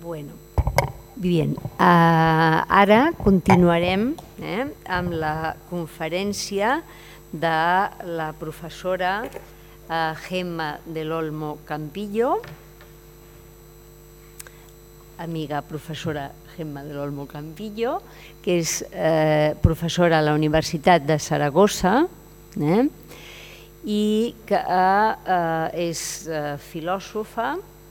Bueno, bien, ara continuarem amb la conferència de la professora Gemma del Olmo Campillo, amiga professora Gemma del Olmo Campillo, que és professora a la Universitat de Saragossa i que és filòsofa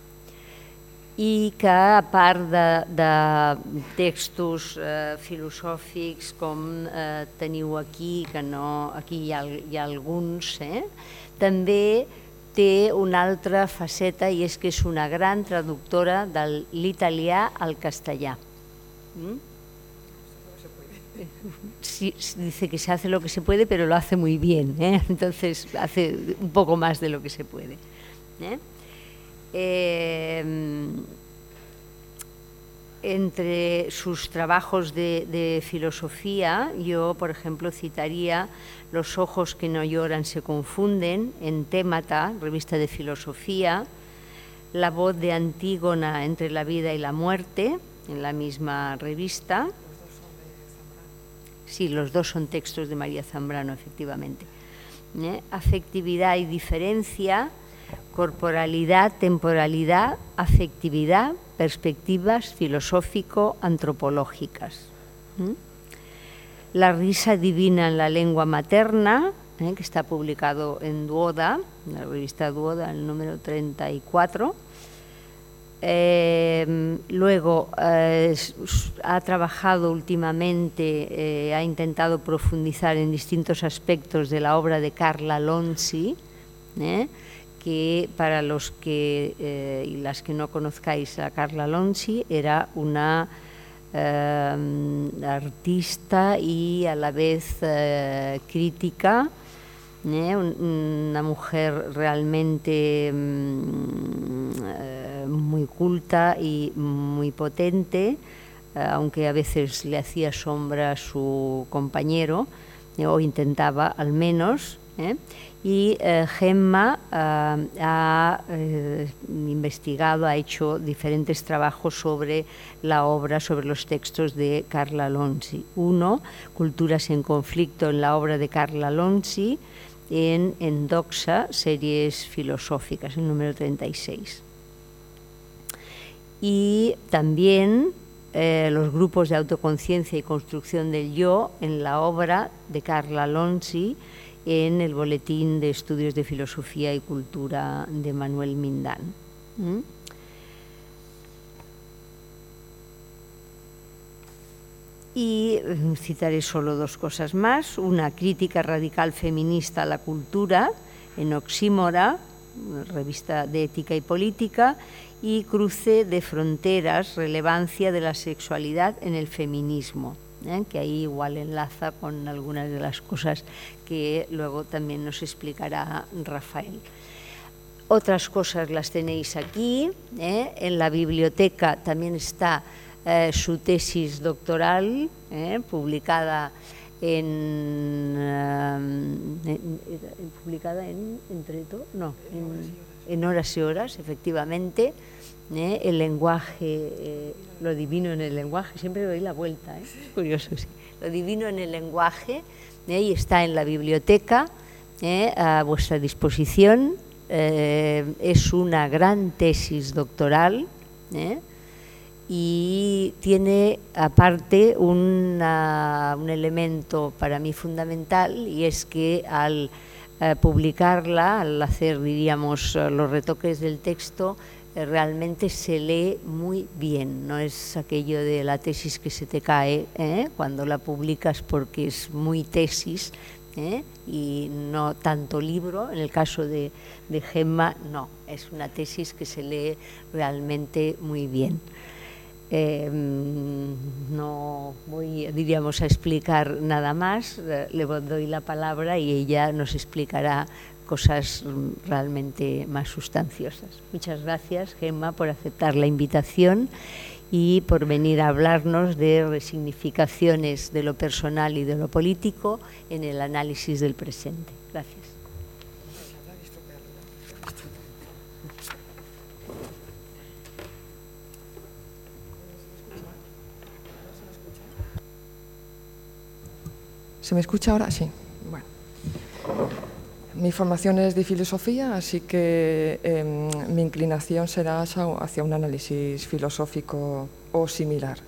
i que, a part de textos filosòfics com teniu aquí, que no, aquí hi ha alguns, també té una altra faceta i és que és una gran traductora de l'italià al castellà. Sí, dice que se hace lo que se puede, pero lo hace muy bien, entonces hace un poco más de lo que se puede. Entre sus trabajos de filosofía, yo, por ejemplo, citaría Los ojos que no lloran se confunden, en Témata, revista de filosofía, La voz de Antígona entre la vida y la muerte, en la misma revista. Sí, los dos son textos de María Zambrano, efectivamente. Afectividad y diferencia, corporalidad, temporalidad, afectividad, perspectivas filosófico-antropológicas. La risa divina en la lengua materna, que está publicado en Duoda, en la revista Duoda, el número 34. Luego ha trabajado últimamente, ha intentado profundizar en distintos aspectos de la obra de Carla Lonzi, que para los que y las que no conozcáis a Carla Lonzi, era una artista y a la vez crítica, una mujer realmente muy culta y muy potente, aunque a veces le hacía sombra a su compañero, o intentaba al menos. Y Gemma ha investigado, ha hecho diferentes trabajos sobre la obra, sobre los textos de Carla Lonzi. Uno, Culturas en conflicto en la obra de Carla Lonzi, en Doxa, series filosóficas, el número 36. Y también los grupos de autoconciencia y construcción del yo en la obra de Carla Lonzi, en el Boletín de Estudios de Filosofía y Cultura de Manuel Mindán. Y citaré solo dos cosas más. Una, Crítica radical feminista a la cultura, en Oxímora, revista de ética y política, y Cruce de fronteras, relevancia de la sexualidad en el feminismo, que ahí igual enlaza con algunas de las cosas que luego también nos explicará Rafael. Otras cosas las tenéis aquí, en la biblioteca también está su tesis doctoral, publicada en Horas y Horas, efectivamente. El lenguaje, lo divino en el lenguaje, siempre doy la vuelta, es curioso, sí. Lo divino en el lenguaje, y está en la biblioteca, a vuestra disposición. Es una gran tesis doctoral, y tiene aparte un elemento para mí fundamental, y es que al publicarla, al hacer, diríamos, los retoques del texto, realmente se lee muy bien, no es aquello de la tesis que se te cae cuando la publicas porque es muy tesis y no tanto libro. En el caso de Gemma, no, es una tesis que se lee realmente muy bien. No voy, diríamos, a explicar nada más, le doy la palabra y ella nos explicará cosas realmente más sustanciosas. Muchas gracias, Gemma, por aceptar la invitación y por venir a hablarnos de resignificaciones de lo personal y de lo político en el análisis del presente. Gracias. ¿Se me escucha ahora? Sí. Bueno. Mi formación es de filosofía, así que mi inclinación será hacia un análisis filosófico o similar.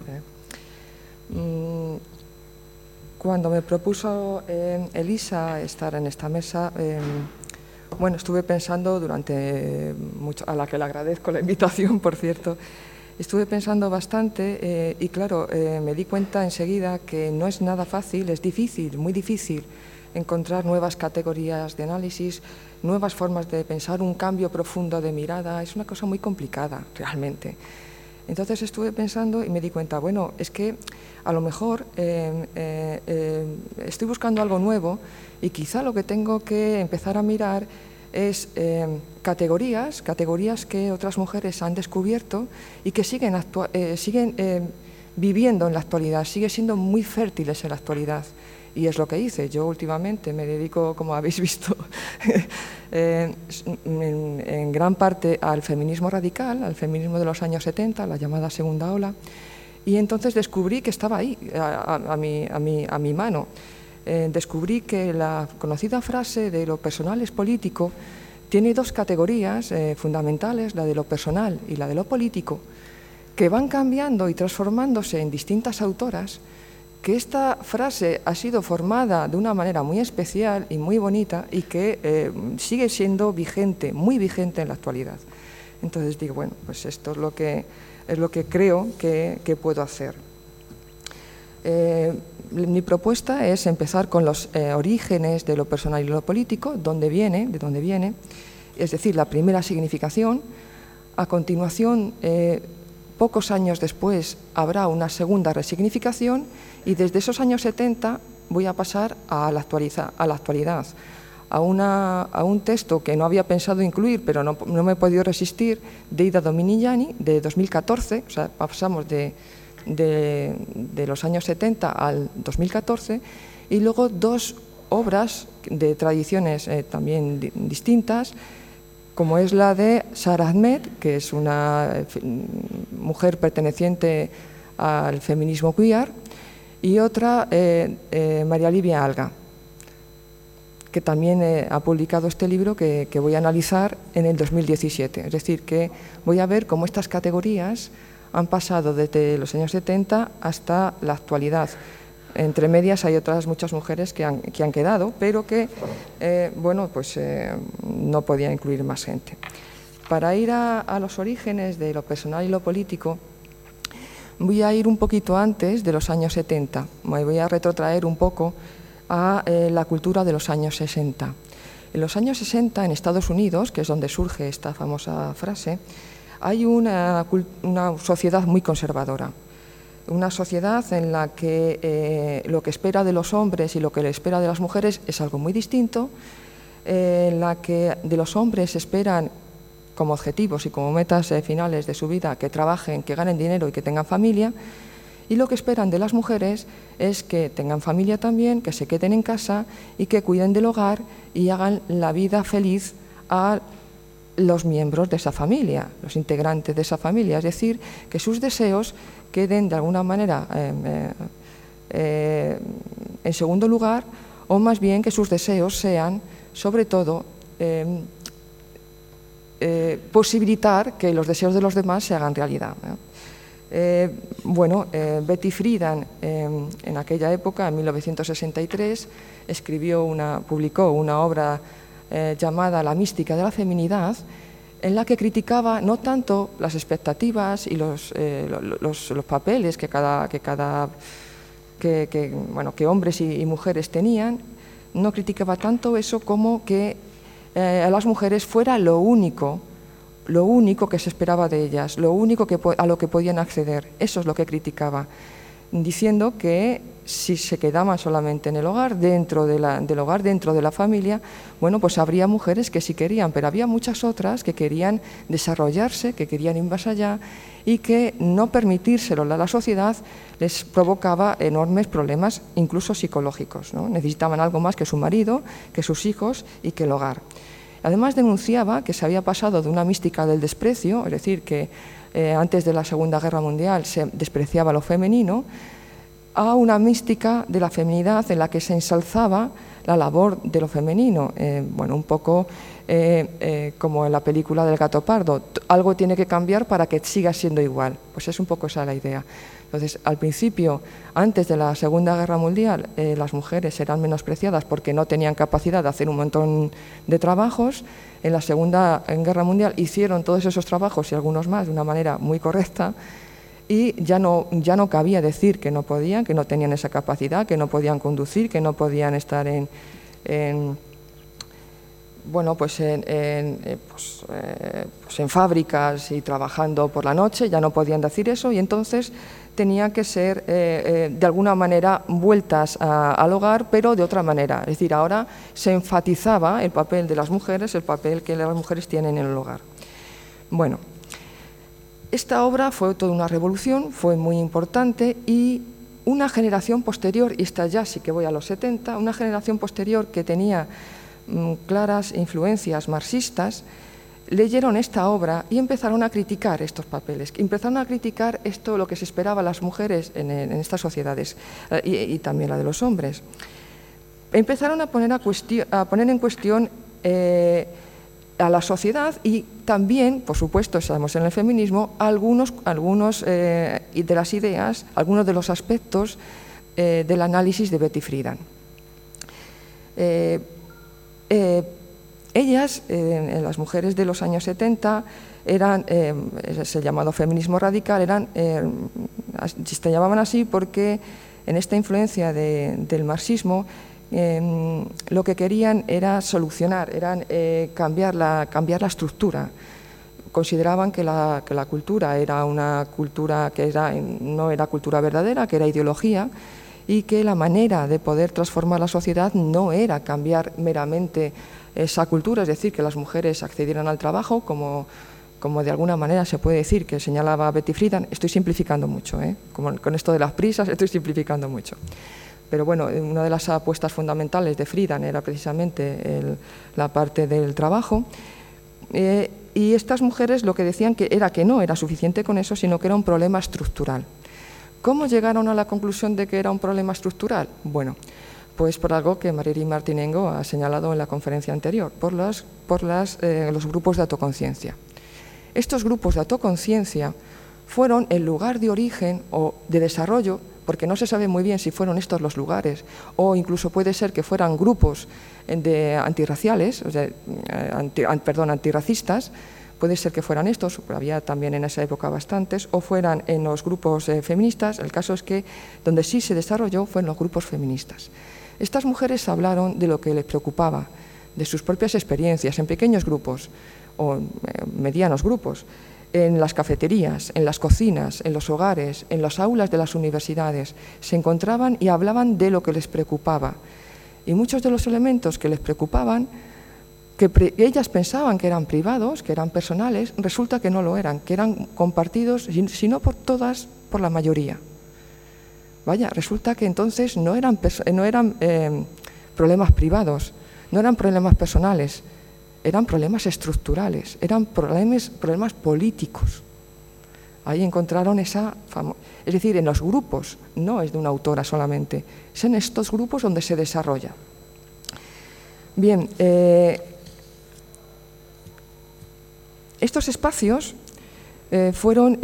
Cuando me propuso Elisa estar en esta mesa, bueno, estuve pensando durante mucho, a la que le agradezco la invitación, por cierto, estuve pensando bastante y claro, me di cuenta enseguida que no es nada fácil, es difícil, muy difícil, encontrar nuevas categorías de análisis, nuevas formas de pensar, un cambio profundo de mirada, es una cosa muy complicada realmente. Entonces estuve pensando y me di cuenta, bueno, es que a lo mejor estoy buscando algo nuevo y quizá lo que tengo que empezar a mirar es categorías que otras mujeres han descubierto y que siguen viviendo en la actualidad, siguen siendo muy fértiles en la actualidad. Y es lo que hice. Yo últimamente me dedico, como habéis visto, en gran parte al feminismo radical, al feminismo de los años 70, la llamada segunda ola, y entonces descubrí que estaba ahí, a mi mano. Descubrí que la conocida frase de lo personal es político tiene dos categorías fundamentales, la de lo personal y la de lo político, que van cambiando y transformándose en distintas autoras, que esta frase ha sido formada de una manera muy especial y muy bonita y que sigue siendo vigente, muy vigente en la actualidad. Entonces digo, bueno, pues esto es lo que creo que puedo hacer. Mi propuesta es empezar con los orígenes de lo personal y lo político, de dónde viene, es decir, la primera significación. A continuación, pocos años después, habrá una segunda resignificación y desde esos años 70 voy a pasar a la actualidad, a un texto que no había pensado incluir, pero no me he podido resistir, de Ida Dominiani, de 2014, o sea, pasamos de los años 70 al 2014, y luego dos obras de tradiciones también distintas, como es la de Sara Ahmed, que es una mujer perteneciente al feminismo queer, y otra, María Livia Alga, que también ha publicado este libro que voy a analizar en el 2017. Es decir, que voy a ver cómo estas categorías han pasado desde los años 70 hasta la actualidad. Entre medias hay otras muchas mujeres que han quedado, pero que, bueno, pues no podía incluir más gente. Para ir a los orígenes de lo personal y lo político, voy a ir un poquito antes de los años 70. Me voy a retrotraer un poco a la cultura de los años 60. En los años 60, en Estados Unidos, que es donde surge esta famosa frase, hay una sociedad muy conservadora. Una sociedad en la que lo que espera de los hombres y lo que le espera de las mujeres es algo muy distinto, en la que de los hombres esperan como objetivos y como metas finales de su vida que trabajen, que ganen dinero y que tengan familia, y lo que esperan de las mujeres es que tengan familia también, que se queden en casa y que cuiden del hogar y hagan la vida feliz a los miembros de esa familia, los integrantes de esa familia, es decir, que sus deseos queden de alguna manera en segundo lugar, o más bien que sus deseos sean, sobre todo, posibilitar que los deseos de los demás se hagan realidad. Bueno, Betty Friedan en aquella época, en 1963, publicó una obra llamada La mística de la feminidad, en la que criticaba no tanto las expectativas y los papeles que hombres y mujeres tenían, no criticaba tanto eso como que a las mujeres fuera lo único que se esperaba de ellas, lo único a lo que podían acceder. Eso es lo que criticaba, diciendo que si se quedaban solamente en el hogar, dentro de la familia, bueno, pues habría mujeres que sí querían, pero había muchas otras que querían desarrollarse, que querían ir más allá y que no permitírselo a la sociedad les provocaba enormes problemas, incluso psicológicos, ¿no? Necesitaban algo más que su marido, que sus hijos y que el hogar. Además denunciaba que se había pasado de una mística del desprecio, es decir, que antes de la Segunda Guerra Mundial se despreciaba lo femenino, a una mística de la feminidad en la que se ensalzaba la labor de lo femenino, bueno, un poco como en la película del Gato Pardo, algo tiene que cambiar para que siga siendo igual, pues es un poco esa la idea. Entonces, al principio, antes de la Segunda Guerra Mundial, las mujeres eran menospreciadas porque no tenían capacidad de hacer un montón de trabajos. En la Segunda Guerra Mundial hicieron todos esos trabajos y algunos más de una manera muy correcta, y ya no cabía decir que no podían, que no tenían esa capacidad, que no podían conducir, que no podían estar en fábricas y trabajando por la noche, ya no podían decir eso, y entonces tenían que ser de alguna manera vueltas al hogar, pero de otra manera. Es decir, ahora se enfatizaba el papel de las mujeres, el papel que las mujeres tienen en el hogar. Bueno, esta obra fue toda una revolución, fue muy importante, y una generación posterior, y esta ya sí que voy a los 70, una generación posterior que tenía claras influencias marxistas, leyeron esta obra y empezaron a criticar estos papeles, empezaron a criticar esto, lo que se esperaba a las mujeres en estas sociedades, y también la de los hombres. Empezaron a poner en cuestión a la sociedad, y también, por supuesto, sabemos en el feminismo, algunos de las ideas, algunos de los aspectos del análisis de Betty Friedan. Ellas, las mujeres de los años 70, eran, ese llamado feminismo radical, se llamaban así porque en esta influencia del marxismo lo que querían era solucionar, cambiar la estructura. Consideraban que la cultura era una cultura que no era cultura verdadera, que era ideología, y que la manera de poder transformar la sociedad no era cambiar meramente esa cultura, es decir, que las mujeres accedieran al trabajo, como de alguna manera se puede decir que señalaba Betty Friedan. Estoy simplificando mucho, con esto de las prisas estoy simplificando mucho. Pero bueno, una de las apuestas fundamentales de Friedan era precisamente la parte del trabajo, y estas mujeres lo que decían era que no era suficiente con eso, sino que era un problema estructural. ¿Cómo llegaron a la conclusión de que era un problema estructural? Bueno, pues por algo que Marirí Martinengo ha señalado en la conferencia anterior, por los grupos de autoconciencia. Estos grupos de autoconciencia fueron el lugar de origen o de desarrollo, porque no se sabe muy bien si fueron estos los lugares, o incluso puede ser que fueran grupos antirraciales, o sea, antirracistas. Puede ser que fueran estos, pero había también en esa época bastantes, o fueran en los grupos feministas. El caso es que donde sí se desarrolló fue en los grupos feministas. Estas mujeres hablaron de lo que les preocupaba, de sus propias experiencias en pequeños grupos o medianos grupos, en las cafeterías, en las cocinas, en los hogares, en las aulas de las universidades. Se encontraban y hablaban de lo que les preocupaba. Y muchos de los elementos que les preocupaban, que ellas pensaban que eran privados, que eran personales, resulta que no lo eran, que eran compartidos, si no por todas, por la mayoría. Vaya, resulta que entonces no eran problemas privados, no eran problemas personales, eran problemas estructurales, eran problemas políticos. Ahí encontraron es decir, en los grupos, no es de una autora solamente, es en estos grupos donde se desarrolla. Bien, estos espacios fueron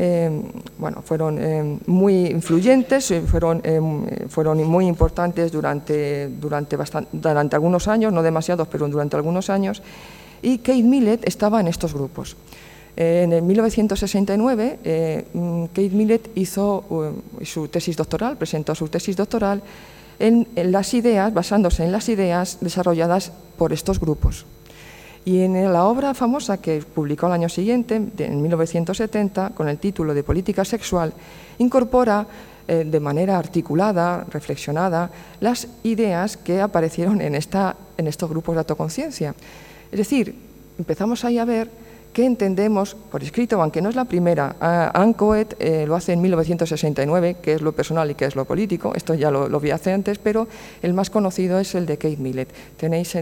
muy influyentes, fueron muy importantes durante algunos años, no demasiados, pero durante algunos años, y Kate Millett estaba en estos grupos. En el 1969, Kate Millett hizo su tesis doctoral, presentó su tesis doctoral basándose en las ideas desarrolladas por estos grupos. Y en la obra famosa que publicó al año siguiente, en 1970, con el título de Política Sexual, incorpora de manera articulada, reflexionada, las ideas que aparecieron en estos grupos de autoconciencia. Es decir, empezamos ahí a ver qué entendemos por escrito, aunque no es la primera. Anne Coet lo hace en 1969, qué es lo personal y qué es lo político. Esto ya lo vi hace antes, pero el más conocido es el de Kate Millett. Tenéis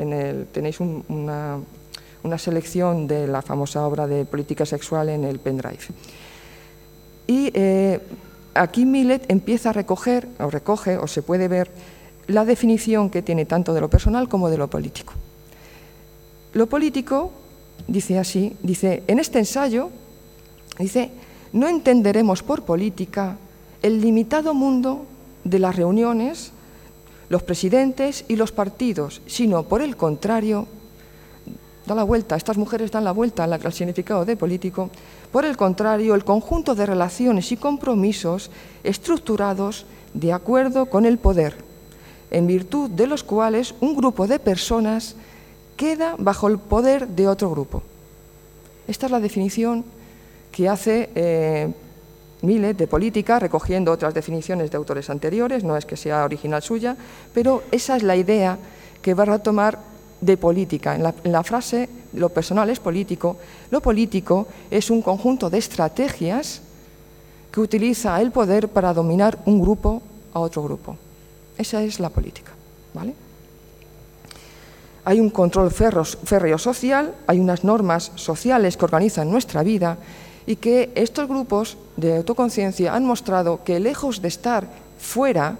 una selección de la famosa obra de Política Sexual en el pendrive. Y aquí Millet empieza a recoge, o se puede ver, la definición que tiene tanto de lo personal como de lo político. Lo político, dice así, dice, en este ensayo, dice, no entenderemos por política el limitado mundo de las reuniones, los presidentes y los partidos, sino por el contrario, da la vuelta, estas mujeres dan la vuelta al significado de político, por el contrario, el conjunto de relaciones y compromisos estructurados de acuerdo con el poder, en virtud de los cuales un grupo de personas queda bajo el poder de otro grupo. Esta es la definición que hace Millet de política, recogiendo otras definiciones de autores anteriores, no es que sea original suya, pero esa es la idea que va a tomar de política. En la frase, lo personal es político, lo político es un conjunto de estrategias que utiliza el poder para dominar un grupo a otro grupo. Esa es la política, ¿vale? Hay un control férreo social, hay unas normas sociales que organizan nuestra vida y que estos grupos de autoconciencia han mostrado que lejos de estar fuera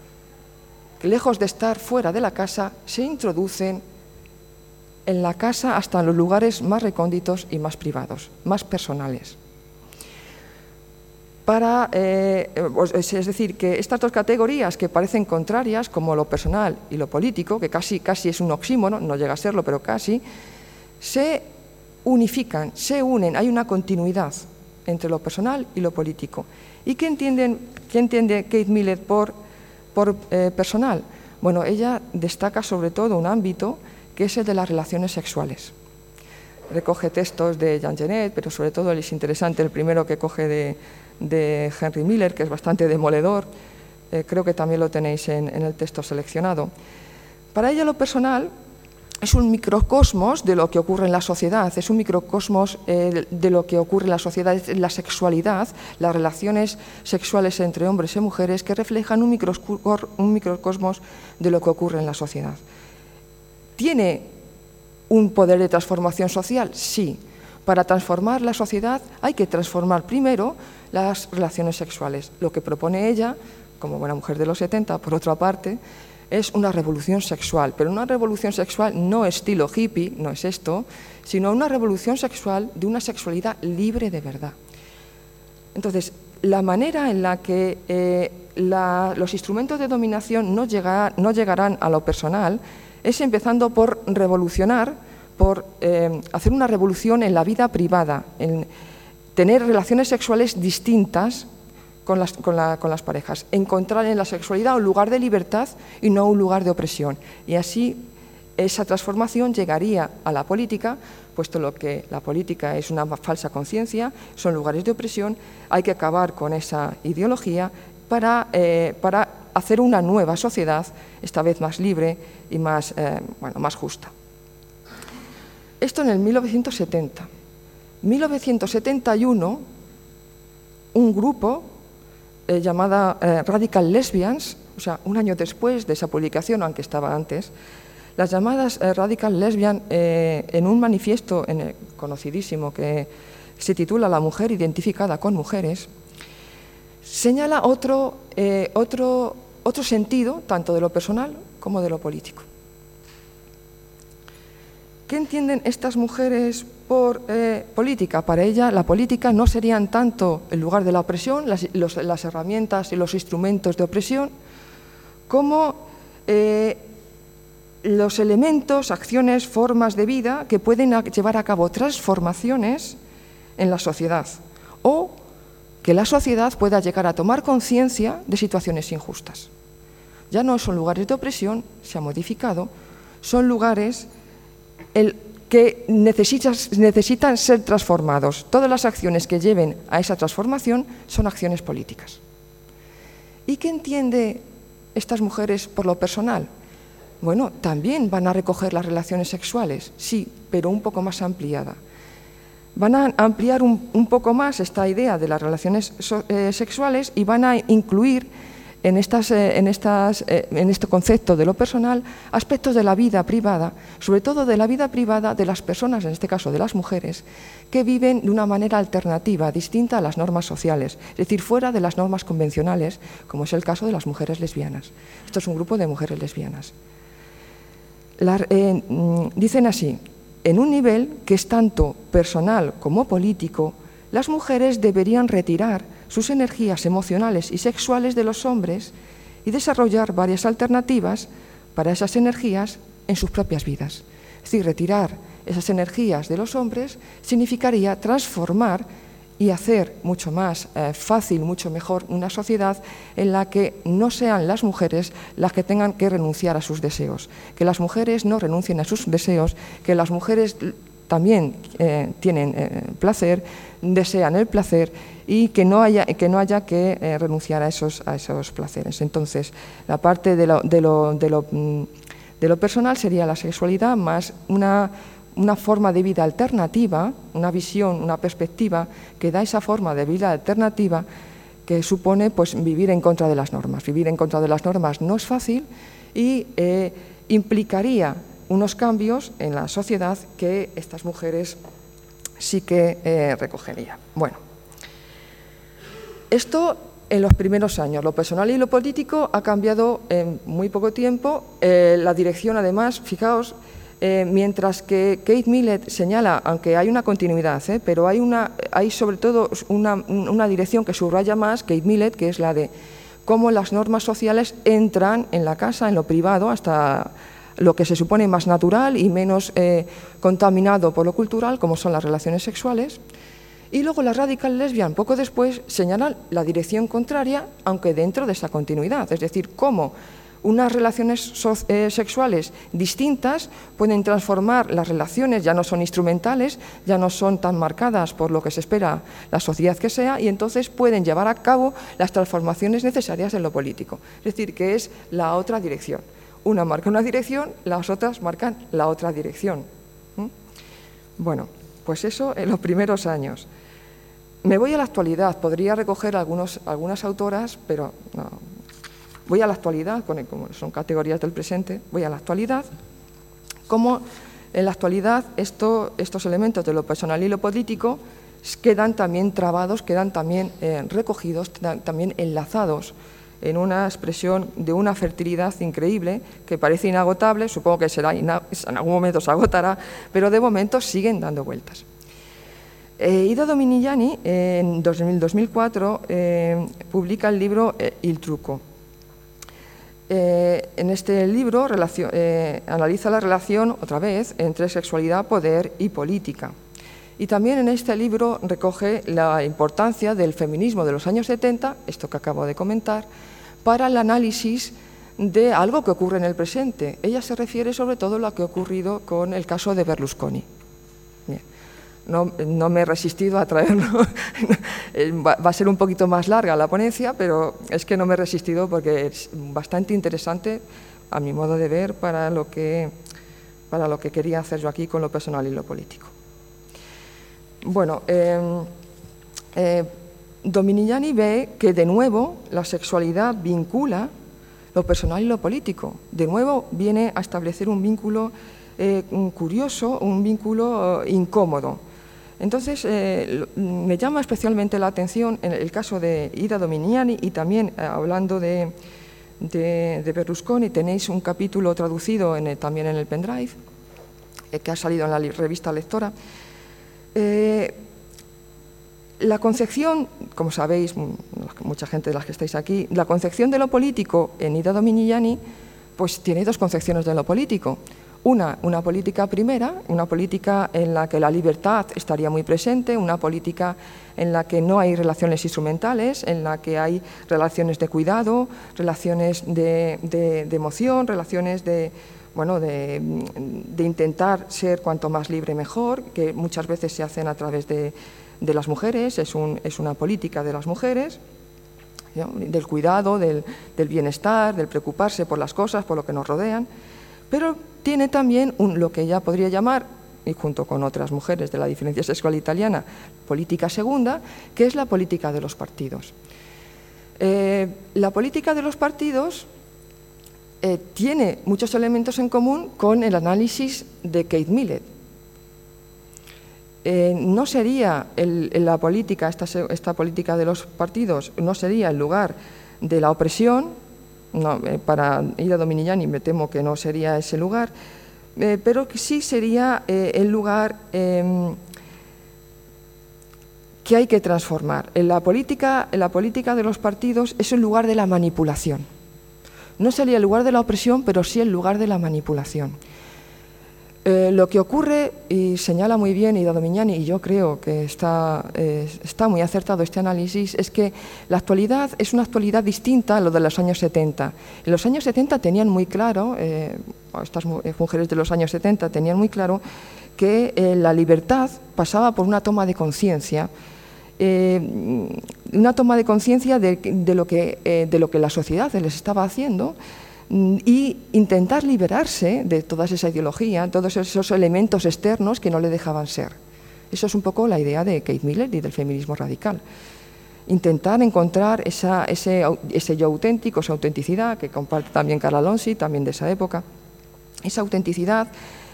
de la casa, se introducen en la casa hasta los lugares más recónditos y más privados, más personales. Es decir, que estas dos categorías que parecen contrarias, como lo personal y lo político, que casi es un oxímono, no llega a serlo, pero casi, se unifican, se unen, hay una continuidad entre lo personal y lo político. ¿Y qué entiende Kate Millet por personal? Bueno, ella destaca sobre todo un ámbito que es el de las relaciones sexuales. Recoge textos de Jean Genet, pero sobre todo es interesante el primero que coge de Henry Miller, que es bastante demoledor. Creo que también lo tenéis en el texto seleccionado. Para ella lo personal es un microcosmos de lo que ocurre en la sociedad, es un microcosmos de lo que ocurre en la sociedad, es la sexualidad, las relaciones sexuales entre hombres y mujeres que reflejan un microcosmos de lo que ocurre en la sociedad. ¿Tiene un poder de transformación social? Sí. Para transformar la sociedad hay que transformar primero las relaciones sexuales. Lo que propone ella, como buena mujer de los 70, por otra parte, es una revolución sexual, pero una revolución sexual no estilo hippie, no es esto, sino una revolución sexual de una sexualidad libre de verdad. Entonces, la manera en la que los instrumentos de dominación no llegarán a lo personal es empezando por revolucionar, por hacer una revolución en la vida privada, en tener relaciones sexuales distintas con las parejas, encontrar en la sexualidad un lugar de libertad y no un lugar de opresión. Y así esa transformación llegaría a la política, puesto lo que la política es una falsa conciencia, son lugares de opresión, hay que acabar con esa ideología para hacer una nueva sociedad, esta vez más libre y más justa. Esto en el 1970. 1971, un grupo llamada Radical Lesbians, o sea, un año después de esa publicación, aunque estaba antes, las llamadas Radical Lesbian, en un manifiesto conocidísimo que se titula La mujer identificada con mujeres, señala otro sentido, tanto de lo personal como de lo político. ¿Qué entienden estas mujeres por política? Para ella, la política no serían tanto el lugar de la opresión, las herramientas y los instrumentos de opresión, como los elementos, acciones, formas de vida que pueden llevar a cabo transformaciones en la sociedad, o que la sociedad pueda llegar a tomar conciencia de situaciones injustas. Ya no son lugares de opresión, se ha modificado, son lugares que necesitan ser transformados. Todas las acciones que lleven a esa transformación son acciones políticas. ¿Y qué entiende estas mujeres por lo personal? Bueno, también van a recoger las relaciones sexuales, sí, pero un poco más ampliada. Van a ampliar un poco más esta idea de las relaciones sexuales y van a incluir en este concepto de lo personal aspectos de la vida privada, sobre todo de la vida privada de las personas, en este caso de las mujeres, que viven de una manera alternativa, distinta a las normas sociales, es decir, fuera de las normas convencionales, como es el caso de las mujeres lesbianas. Esto es un grupo de mujeres lesbianas. Dicen así: en un nivel que es tanto personal como político, las mujeres deberían retirar sus energías emocionales y sexuales de los hombres y desarrollar varias alternativas para esas energías en sus propias vidas. Es decir, retirar esas energías de los hombres significaría transformar y hacer mucho más fácil, mucho mejor una sociedad en la que no sean las mujeres las que tengan que renunciar a sus deseos, que las mujeres no renuncien a sus deseos, que las mujeres también tienen placer, desean el placer y que no haya que renunciar a esos placeres. Entonces, la parte de lo personal sería la sexualidad más una forma de vida alternativa, una visión, una perspectiva que da esa forma de vida alternativa que supone pues, vivir en contra de las normas. Vivir en contra de las normas no es fácil y implicaría unos cambios en la sociedad que estas mujeres sí que recogerían. Bueno, esto en los primeros años. Lo personal y lo político ha cambiado en muy poco tiempo. La dirección, además, fijaos, mientras que Kate Millett señala, aunque hay una continuidad, pero hay sobre todo una dirección que subraya más Kate Millett, que es la de cómo las normas sociales entran en la casa, en lo privado, hasta lo que se supone más natural y menos contaminado por lo cultural, como son las relaciones sexuales. Y luego la Radical Lesbian, poco después, señala la dirección contraria, aunque dentro de esa continuidad, es decir, cómo unas relaciones sexuales distintas pueden transformar las relaciones, ya no son instrumentales, ya no son tan marcadas por lo que se espera la sociedad que sea, y entonces pueden llevar a cabo las transformaciones necesarias en lo político. Es decir, que es la otra dirección. Una marca una dirección, las otras marcan la otra dirección. Bueno, pues eso en los primeros años. Me voy a la actualidad, podría recoger algunas autoras, pero no. Voy a la actualidad, como son categorías del presente, voy a la actualidad. Como en la actualidad estos elementos de lo personal y lo político quedan también trabados, quedan también recogidos, también enlazados en una expresión de una fertilidad increíble que parece inagotable, supongo que en algún momento se agotará, pero de momento siguen dando vueltas. Ida Dominigliani, en 2004, publica el libro Il truco. En este libro analiza la relación, otra vez, entre sexualidad, poder y política. Y también en este libro recoge la importancia del feminismo de los años 70, esto que acabo de comentar, para el análisis de algo que ocurre en el presente. Ella se refiere sobre todo a lo que ha ocurrido con el caso de Berlusconi. Bien. No me he resistido a traerlo, va a ser un poquito más larga la ponencia, pero es que no me he resistido porque es bastante interesante, a mi modo de ver, para lo que quería hacer yo aquí con lo personal y lo político. Bueno, Dominigliani ve que de nuevo la sexualidad vincula lo personal y lo político. De nuevo viene a establecer un vínculo curioso, un vínculo incómodo. Entonces, me llama especialmente la atención en el caso de Ida Dominigliani y también hablando de Berlusconi, tenéis un capítulo traducido también en el pendrive, que ha salido en la revista Lectora. La concepción, como sabéis, mucha gente de las que estáis aquí, la concepción de lo político en Ida Dominigliani, pues tiene dos concepciones de lo político. Una política primera, una política en la que la libertad estaría muy presente, una política en la que no hay relaciones instrumentales, en la que hay relaciones de cuidado, relaciones de emoción, relaciones de intentar ser cuanto más libre mejor, que muchas veces se hacen a través de las mujeres, es una política de las mujeres, ¿no? Del cuidado, del bienestar, del preocuparse por las cosas, por lo que nos rodean, pero tiene también lo que ella podría llamar, y junto con otras mujeres de la diferencia sexual italiana, política segunda, que es la política de los partidos. La política de los partidos tiene muchos elementos en común con el análisis de Kate Millett. No sería la política, esta política de los partidos, no sería el lugar de la opresión. No, para Ida Dominiani me temo que no sería ese lugar, pero que sí sería el lugar que hay que transformar. La política de los partidos es el lugar de la manipulación. No sería el lugar de la opresión, pero sí el lugar de la manipulación. Lo que ocurre, y señala muy bien Ida Dominiani, y yo creo que está muy acertado este análisis, es que la actualidad es una actualidad distinta a lo de los años 70. En los años 70 tenían muy claro, estas mujeres de los años 70 tenían muy claro que la libertad pasaba por una toma de conciencia, de lo que la sociedad les estaba haciendo, y intentar liberarse de toda esa ideología, todos esos elementos externos que no le dejaban ser. Eso es un poco la idea de Kate Millett y del feminismo radical. Intentar encontrar ese yo auténtico, esa autenticidad que comparte también Carla Lonsi, también de esa época. Esa autenticidad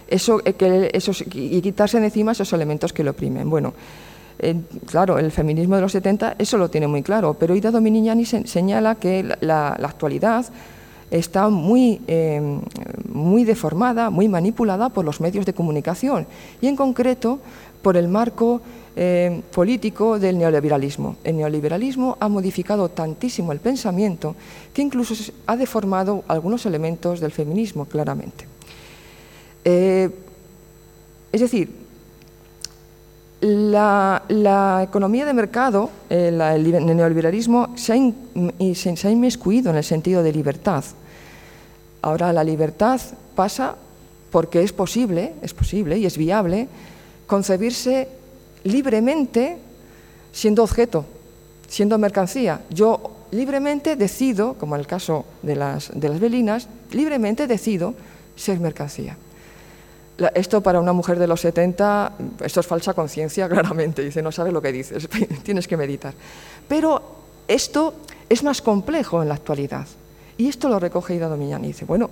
y quitarse de encima esos elementos que lo oprimen. Bueno, claro, el feminismo de los 70 eso lo tiene muy claro, pero Ida Dominiani señala que la actualidad está muy deformada, muy manipulada por los medios de comunicación y en concreto por el marco político del neoliberalismo. El neoliberalismo ha modificado tantísimo el pensamiento que incluso ha deformado algunos elementos del feminismo, claramente. Es decir, la economía de mercado, el neoliberalismo se ha inmiscuido en el sentido de libertad. Ahora la libertad pasa porque es posible y es viable concebirse libremente siendo objeto, siendo mercancía. Yo libremente decido, como en el caso de las belinas, libremente decido ser mercancía. Esto para una mujer de los 70, esto es falsa conciencia, claramente. Dice, no sabes lo que dices, tienes que meditar. Pero esto es más complejo en la actualidad. Y esto lo recoge Ida Dominiani. Dice, bueno,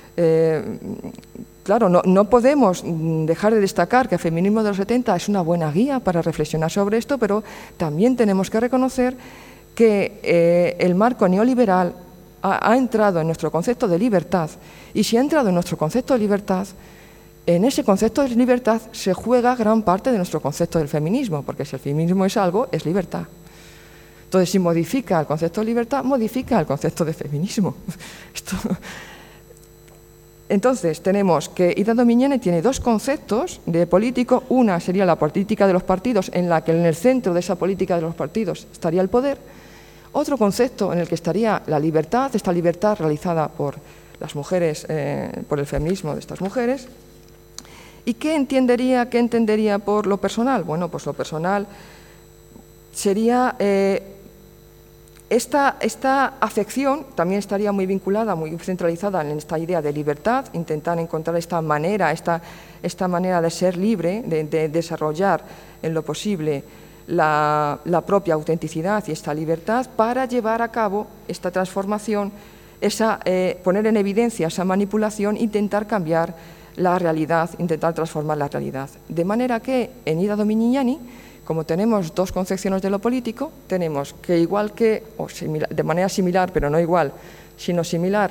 claro, no podemos dejar de destacar que el feminismo de los 70 es una buena guía para reflexionar sobre esto, pero también tenemos que reconocer que el marco neoliberal ha entrado en nuestro concepto de libertad. Y si ha entrado en nuestro concepto de libertad, en ese concepto de libertad se juega gran parte de nuestro concepto del feminismo, porque si el feminismo es algo, es libertad. Entonces, si modifica el concepto de libertad, modifica el concepto de feminismo. Entonces, tenemos que Ida Dominiani tiene dos conceptos de político. Una sería la política de los partidos, en la que en el centro de esa política de los partidos estaría el poder. Otro concepto en el que estaría la libertad, esta libertad realizada por las mujeres, por el feminismo de estas mujeres. ¿Y qué entendería por lo personal? Bueno, pues lo personal sería esta afección, también estaría muy vinculada, muy centralizada en esta idea de libertad, intentar encontrar esta manera de ser libre, de desarrollar en lo posible la propia autenticidad y esta libertad para llevar a cabo esta transformación, poner en evidencia esa manipulación, intentar cambiar la realidad, intentar transformar la realidad. De manera que en Ida Dominiani, como tenemos dos concepciones de lo político, tenemos que de manera similar, pero no igual, sino similar,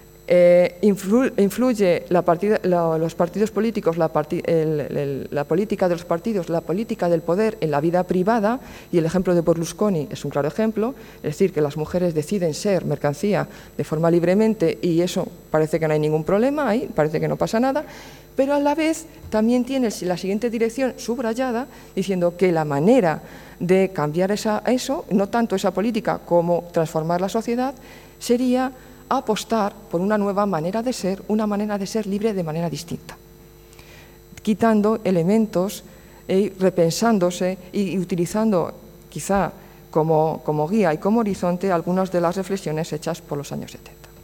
influye los partidos políticos, la política de los partidos, la política del poder en la vida privada, y el ejemplo de Berlusconi es un claro ejemplo, es decir, que las mujeres deciden ser mercancía de forma libremente y eso parece que no hay ningún problema ahí, parece que no pasa nada, pero a la vez también tiene la siguiente dirección subrayada diciendo que la manera de cambiar eso, no tanto esa política como transformar la sociedad, sería apostar por una nueva manera de ser, una manera de ser libre de manera distinta, quitando elementos, repensándose y utilizando quizá como guía y como horizonte algunas de las reflexiones hechas por los años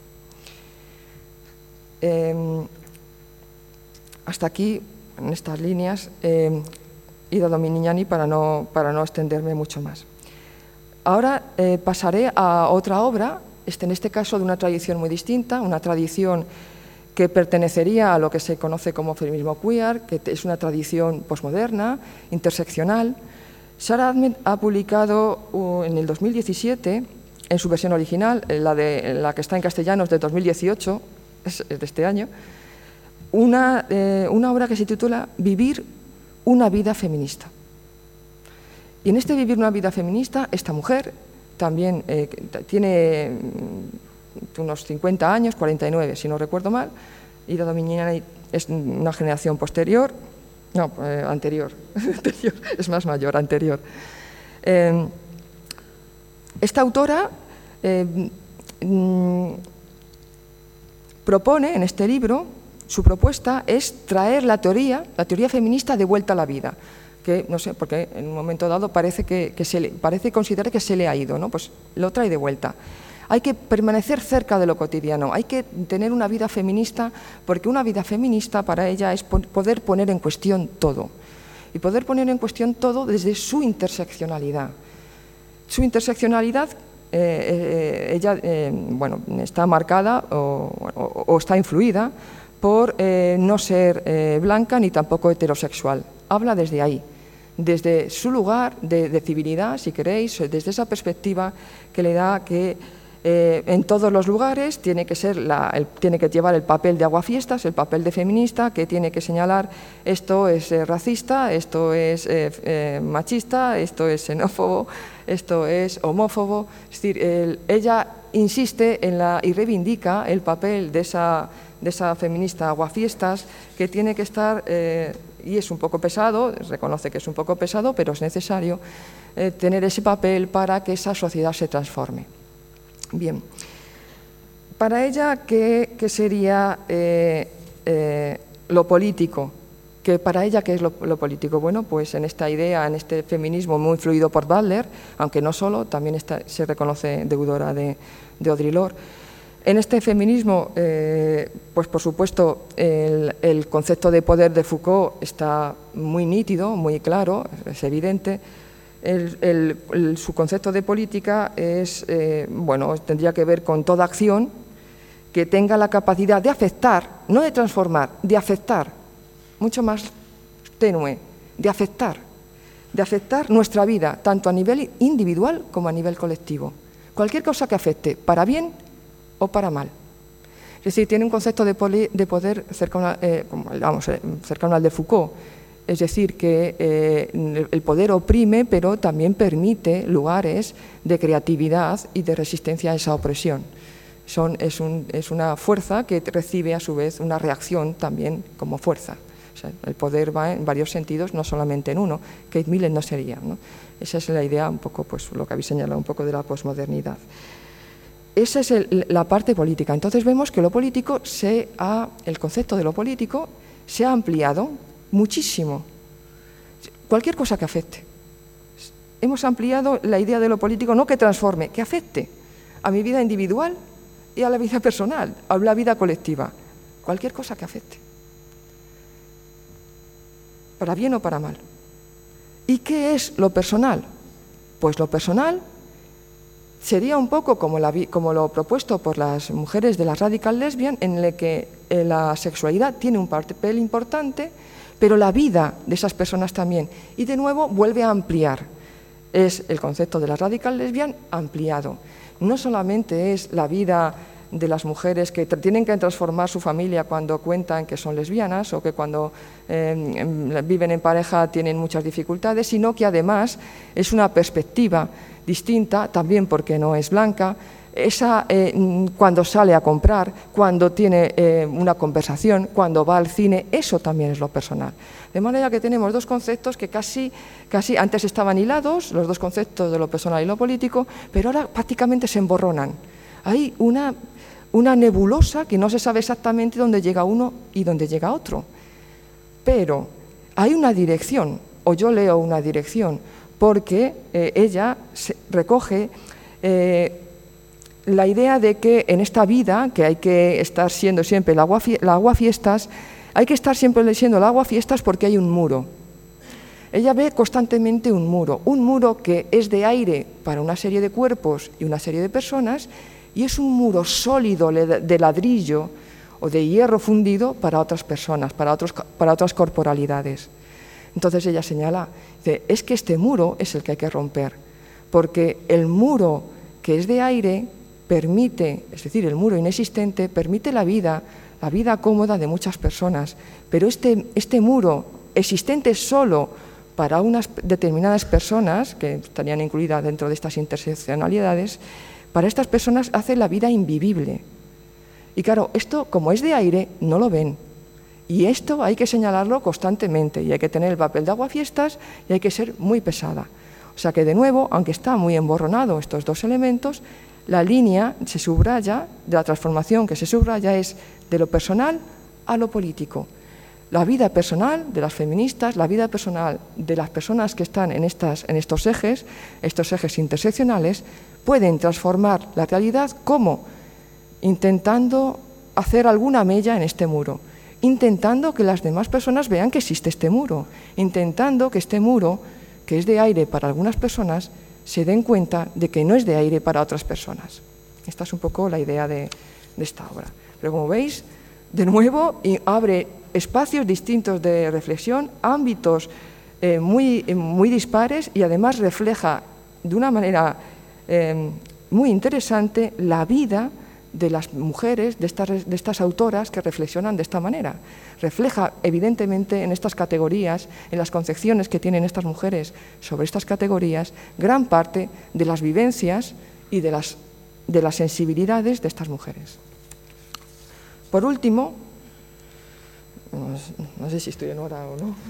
70. Hasta aquí, en estas líneas, Ida Dominiani para no extenderme mucho más. Ahora pasaré a otra obra, en este caso de una tradición muy distinta, una tradición que pertenecería a lo que se conoce como feminismo queer, que es una tradición posmoderna, interseccional. Sara Ahmed ha publicado en el 2017, en su versión original, la que está en castellano es de 2018, es de este año, una obra que se titula Vivir una vida feminista. Y en este Vivir una vida feminista, esta mujer también tiene unos 50 años, 49 si no recuerdo mal, Ida Dominiani es una generación posterior, no, anterior, es más mayor, anterior. Esta autora propone en este libro, su propuesta es traer la teoría feminista de vuelta a la vida, que no sé, porque en un momento dado parece considerar que se le ha ido, ¿no? Pues lo trae de vuelta. Hay que permanecer cerca de lo cotidiano, hay que tener una vida feminista, porque una vida feminista para ella es poder poner en cuestión todo, y poder poner en cuestión todo desde su interseccionalidad. Su interseccionalidad, ella bueno, está marcada o está influida por no ser blanca ni tampoco heterosexual. Habla desde ahí, desde su lugar de civilidad, si queréis, desde esa perspectiva que le da que en todos los lugares tiene que llevar el papel de aguafiestas, el papel de feminista, que tiene que señalar esto es racista, esto es machista, esto es xenófobo, esto es homófobo. Es decir, ella insiste y reivindica el papel de esa feminista aguafiestas, que tiene que estar, y es un poco pesado, reconoce que es un poco pesado, pero es necesario tener ese papel para que esa sociedad se transforme. Bien, para ella, ¿qué sería lo político? Para ella, ¿qué es lo político? Bueno, pues en esta idea, en este feminismo muy influido por Butler, aunque no solo, también se reconoce deudora de Audre Lorde. En este feminismo, pues por supuesto, el concepto de poder de Foucault está muy nítido, muy claro, es evidente. Su concepto de política es, bueno, tendría que ver con toda acción que tenga la capacidad de afectar, no de transformar, de afectar, mucho más tenue, de afectar nuestra vida, tanto a nivel individual como a nivel colectivo. Cualquier cosa que afecte, para bien o para mal. Es decir, tiene un concepto de poder cercano al de Foucault. Es decir, que el poder oprime, pero también permite lugares de creatividad y de resistencia a esa opresión. Es una fuerza que recibe a su vez una reacción también como fuerza. O sea, el poder va en varios sentidos, no solamente en uno. Kate Millett no sería, ¿no? Esa es la idea, un poco, pues lo que habéis señalado, un poco de la posmodernidad. Esa es la parte política. Entonces vemos que el concepto de lo político se ha ampliado muchísimo. Cualquier cosa que afecte. Hemos ampliado la idea de lo político, no que transforme, que afecte a mi vida individual y a la vida personal, a la vida colectiva. Cualquier cosa que afecte. Para bien o para mal. ¿Y qué es lo personal? Pues lo personal sería un poco como lo propuesto por las mujeres de las radical lesbian, en el que la sexualidad tiene un papel importante, pero la vida de esas personas también. Y de nuevo vuelve a ampliar. Es el concepto de la radical lesbian ampliado. No solamente es la vida de las mujeres que tienen que transformar su familia cuando cuentan que son lesbianas o que cuando viven en pareja tienen muchas dificultades, sino que además es una perspectiva distinta, también porque no es blanca, cuando sale a comprar, cuando tiene una conversación, cuando va al cine, eso también es lo personal. De manera que tenemos dos conceptos que casi antes estaban hilados, los dos conceptos de lo personal y lo político, pero ahora prácticamente se emborronan. Hay una nebulosa que no se sabe exactamente dónde llega uno y dónde llega otro. Pero hay una dirección, o yo leo una dirección, porque ella recoge la idea de que en esta vida, que hay que estar siendo siempre la aguafiestas, hay que estar siempre siendo el aguafiestas porque hay un muro. Ella ve constantemente un muro que es de aire para una serie de cuerpos y una serie de personas, y es un muro sólido de ladrillo o de hierro fundido para otras personas, para otras corporalidades. Entonces ella señala, dice, es que este muro es el que hay que romper, porque el muro que es de aire permite, es decir, el muro inexistente, permite la vida cómoda de muchas personas, pero este muro existente solo para unas determinadas personas, que estarían incluidas dentro de estas interseccionalidades, para estas personas hace la vida invivible. Y claro, esto, como es de aire, no lo ven. Y esto hay que señalarlo constantemente, y hay que tener el papel de aguafiestas y hay que ser muy pesada. O sea que, de nuevo, aunque está muy emborronado estos dos elementos, la línea se subraya, de la transformación que se subraya es de lo personal a lo político. La vida personal de las feministas, la vida personal de las personas que están en estos ejes interseccionales, pueden transformar la realidad como intentando hacer alguna mella en este muro, intentando que las demás personas vean que existe este muro, intentando que este muro, que es de aire para algunas personas, se den cuenta de que no es de aire para otras personas. Esta es un poco la idea de esta obra. Pero como veis, de nuevo, abre espacios distintos de reflexión, ámbitos muy dispares, y además refleja de una manera muy interesante la vida de las mujeres, de estas autoras que reflexionan de esta manera. Refleja evidentemente en estas categorías, en las concepciones que tienen estas mujeres sobre estas categorías, gran parte de las vivencias y de las sensibilidades de estas mujeres. Por último, no sé si estoy en hora o no.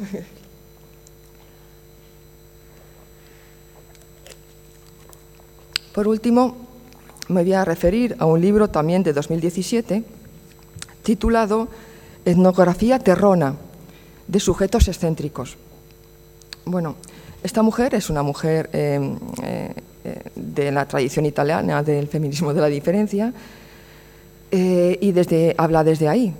Por último, me voy a referir a un libro también de 2017 titulado Etnografía terrona, de sujetos excéntricos. Bueno, esta mujer es una mujer de la tradición italiana del feminismo de la diferencia y habla desde ahí.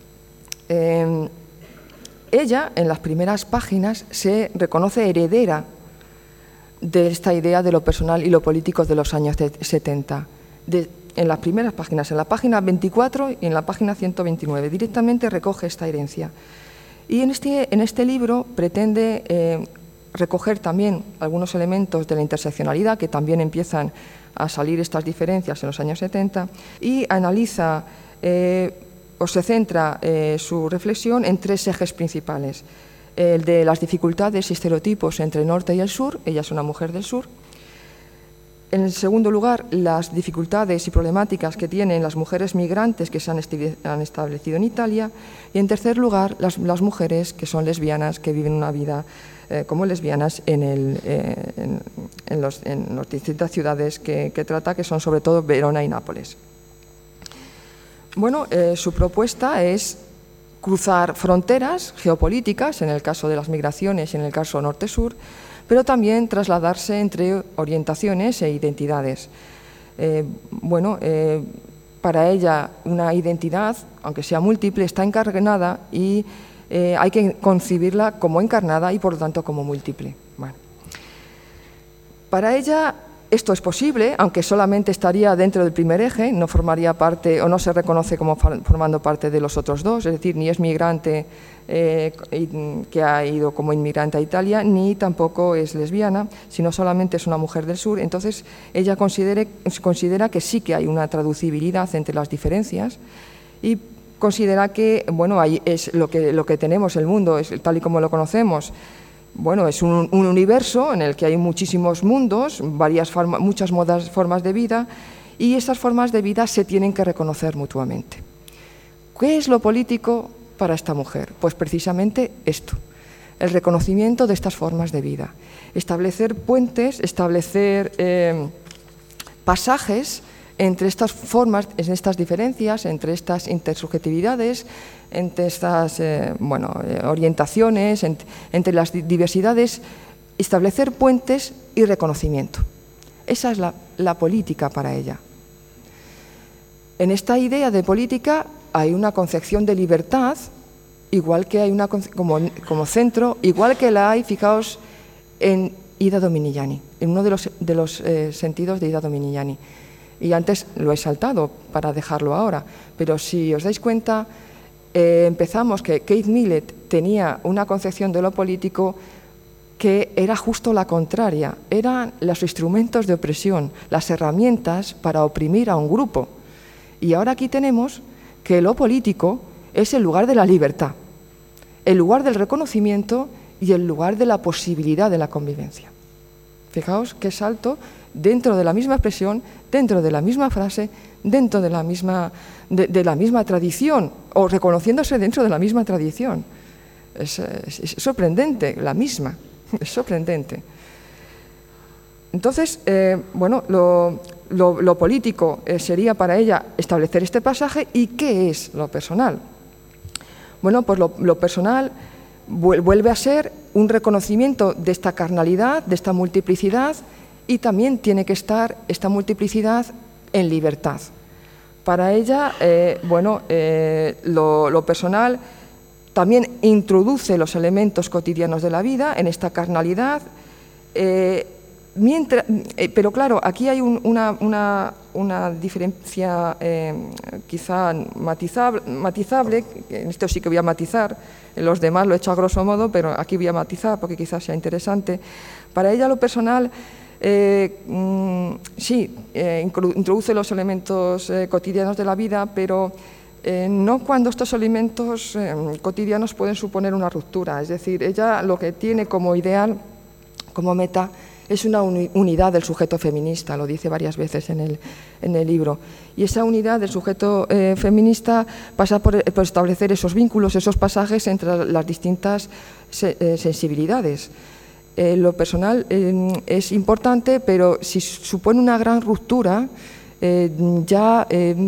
Ella, en las primeras páginas, se reconoce heredera de esta idea de lo personal y lo político de los años 70. En las primeras páginas, en la página 24 y en la página 129, directamente recoge esta herencia. Y en este libro pretende recoger también algunos elementos de la interseccionalidad, que también empiezan a salir estas diferencias en los años 70, y analiza o se centra su reflexión en tres ejes principales. El de las dificultades y estereotipos entre el norte y el sur, ella es una mujer del sur. En segundo lugar, las dificultades y problemáticas que tienen las mujeres migrantes que se han establecido en Italia. Y en tercer lugar, las mujeres que son lesbianas, que viven una vida como lesbianas en las distintas ciudades que trata, que son sobre todo Verona y Nápoles. Bueno, su propuesta es cruzar fronteras geopolíticas, en el caso de las migraciones y en el caso norte-sur, pero también trasladarse entre orientaciones e identidades. Para ella una identidad, aunque sea múltiple, está encarnada y hay que concebirla como encarnada y por lo tanto como múltiple. Bueno. Para ella esto es posible, aunque solamente estaría dentro del primer eje, no formaría parte o no se reconoce como formando parte de los otros dos, es decir, ni es migrante que ha ido como inmigrante a Italia, ni tampoco es lesbiana, sino solamente es una mujer del sur. Entonces ella considera que sí que hay una traducibilidad entre las diferencias y considera que, bueno, ahí es lo que tenemos, el mundo, es tal y como lo conocemos. Bueno, es un universo en el que hay muchísimos mundos, muchas formas de vida, y esas formas de vida se tienen que reconocer mutuamente. ¿Qué es lo político para esta mujer? Pues precisamente esto, el reconocimiento de estas formas de vida. Establecer puentes, establecer pasajes entre estas formas, en estas diferencias, entre estas intersubjetividades, entre estas orientaciones, entre las diversidades, establecer puentes y reconocimiento. Esa es la política para ella. En esta idea de política hay una concepción de libertad igual que hay una como centro, igual que la hay, fijaos, en Ida Dominiani, en uno de los sentidos de Ida Dominiani. Y antes lo he saltado para dejarlo ahora, pero si os dais cuenta, empezamos que Kate Millett tenía una concepción de lo político que era justo la contraria, eran los instrumentos de opresión, las herramientas para oprimir a un grupo. Y ahora aquí tenemos que lo político es el lugar de la libertad, el lugar del reconocimiento y el lugar de la posibilidad de la convivencia. Fijaos qué salto dentro de la misma expresión, dentro de la misma frase, dentro de la misma tradición, o reconociéndose dentro de la misma tradición. Es sorprendente, la misma, es sorprendente. Entonces, bueno, lo político sería para ella establecer este pasaje. ¿Y qué es lo personal? Bueno, pues lo personal vuelve a ser un reconocimiento de esta carnalidad, de esta multiplicidad, y también tiene que estar esta multiplicidad en libertad. Para ella, bueno, lo personal también introduce los elementos cotidianos de la vida en esta carnalidad, pero claro, aquí hay una diferencia quizá matizable, en esto sí que voy a matizar, en los demás lo he hecho a grosso modo, pero aquí voy a matizar porque quizás sea interesante. Para ella lo personal sí, introduce los elementos cotidianos de la vida, pero no cuando estos elementos cotidianos pueden suponer una ruptura. Es decir, ella lo que tiene como ideal, como meta, es una unidad del sujeto feminista, lo dice varias veces en el libro. Y esa unidad del sujeto feminista pasa por establecer esos vínculos, esos pasajes entre las distintas sensibilidades. Lo personal es importante, pero si supone una gran ruptura, ya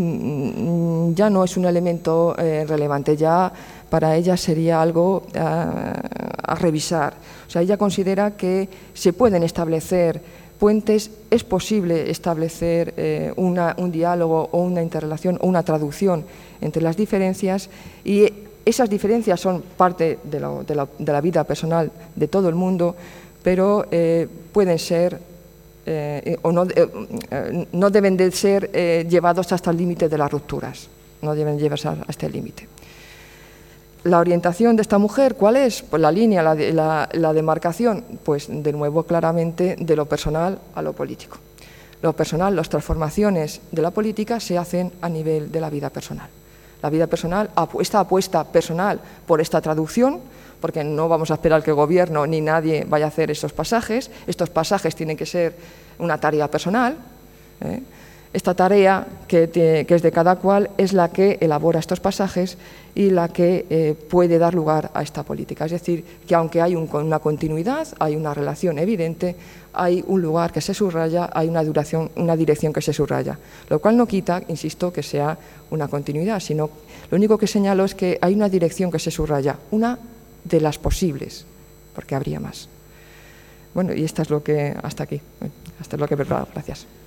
no es un elemento relevante, ya para ella sería algo a revisar. O sea, ella considera que se pueden establecer puentes, es posible establecer un diálogo o una interrelación o una traducción entre las diferencias, y esas diferencias son parte de la vida personal de todo el mundo, pero pueden ser o no deben de ser llevados hasta el límite de las rupturas, no deben llevarse hasta el límite. La orientación de esta mujer, ¿cuál es? Pues la línea, la demarcación, pues de nuevo claramente de lo personal a lo político. Lo personal, las transformaciones de la política se hacen a nivel de la vida personal. La vida personal, esta apuesta personal por esta traducción, porque no vamos a esperar que el gobierno ni nadie vaya a hacer estos pasajes tienen que ser una tarea personal. Esta tarea que es de cada cual es la que elabora estos pasajes y la que puede dar lugar a esta política. Es decir, que aunque hay una continuidad, hay una relación evidente, hay un lugar que se subraya, hay una dirección que se subraya. Lo cual no quita, insisto, que sea una continuidad, sino lo único que señalo es que hay una dirección que se subraya, una de las posibles, porque habría más. Bueno, y hasta aquí, hasta lo que he preparado. Gracias.